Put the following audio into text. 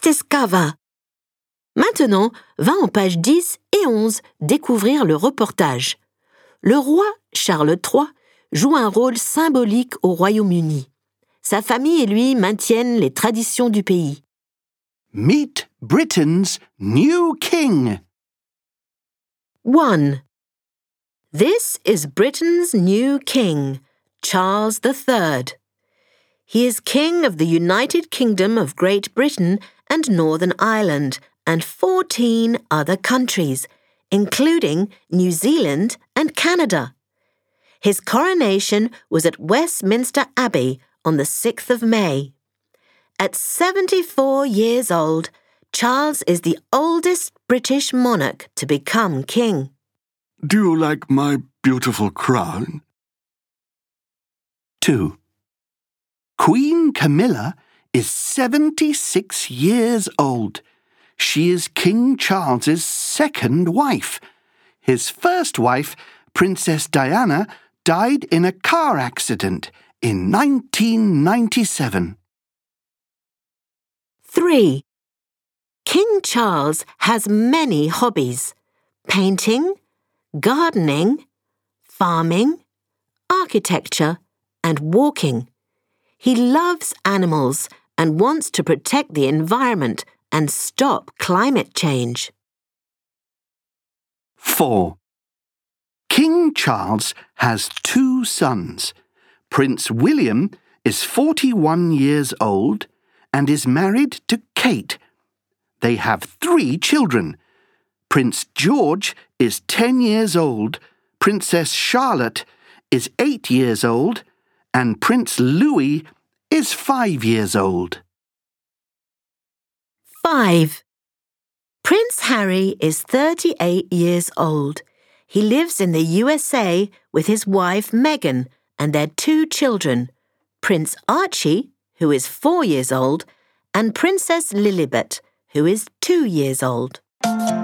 Let's discover. Maintenant, va en page 10 et 11 découvrir le reportage. Le roi Charles III joue un rôle symbolique au Royaume-Uni. Sa famille et lui maintiennent les traditions du pays. Meet Britain's new king. 1. This is Britain's new king, Charles III. He is king of the United Kingdom of Great Britain and Northern Ireland and 14 other countries, including New Zealand and Canada. His coronation was at Westminster Abbey on the 6th of May. At 74 years old, Charles is the oldest British monarch to become king. Do you like my beautiful crown? 2. Queen Camilla is 76 years old. She is King Charles's second wife. His first wife, Princess Diana, died in a car accident in 1997. 3. King Charles has many hobbies: painting, gardening, farming, architecture, and walking. He loves animals and wants to protect the environment and stop climate change. 4. King Charles has 2 sons. Prince William is 41 years old and is married to Kate. They have 3 children. Prince George is 10 years old, Princess Charlotte is 8 years old, and Prince Louis is 5 years old. 5. Prince Harry is 38 years old. He lives in the USA with his wife Meghan and their 2 children, Prince Archie, who is 4 years old, and Princess Lilibet, who is 2 years old.